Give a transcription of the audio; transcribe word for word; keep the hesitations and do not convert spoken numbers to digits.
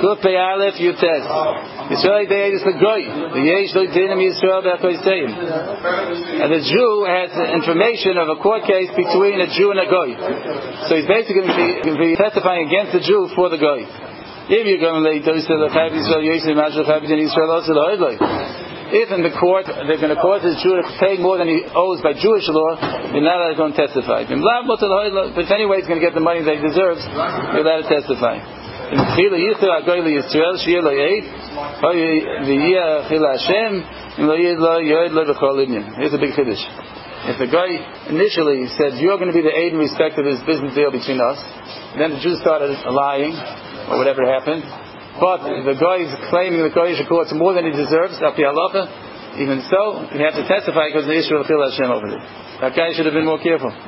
Kuf Pei Aleph Yutes. Yisrael De'ed is the Goy. The Yesh Lo Dinim Yisrael Be'akoyseim. And the Jew has information of a court case between a Jew and a Goy. So he's basically going to be, going to be testifying against the Jew for the Goy. If you're going to lay Dosa L'Chav Yisrael Yisrael Mashal Chav in Yisrael also L'Oidloi. If in the court they're going to cause the Jew to pay more than he owes by Jewish law, you're not allowed to go and testify. But if anyway he's going to get the money that he deserves, you're allowed to testify. Here's a big chiddush. If the guy initially said, you're going to be the aid in respect to this business deal between us, and then the Jew started lying, or whatever happened, but the guy is claiming the Kodesh courts more than he deserves, after halacha, even so, you have to testify because the issue of Chil Hashem over there. That guy should have been more careful.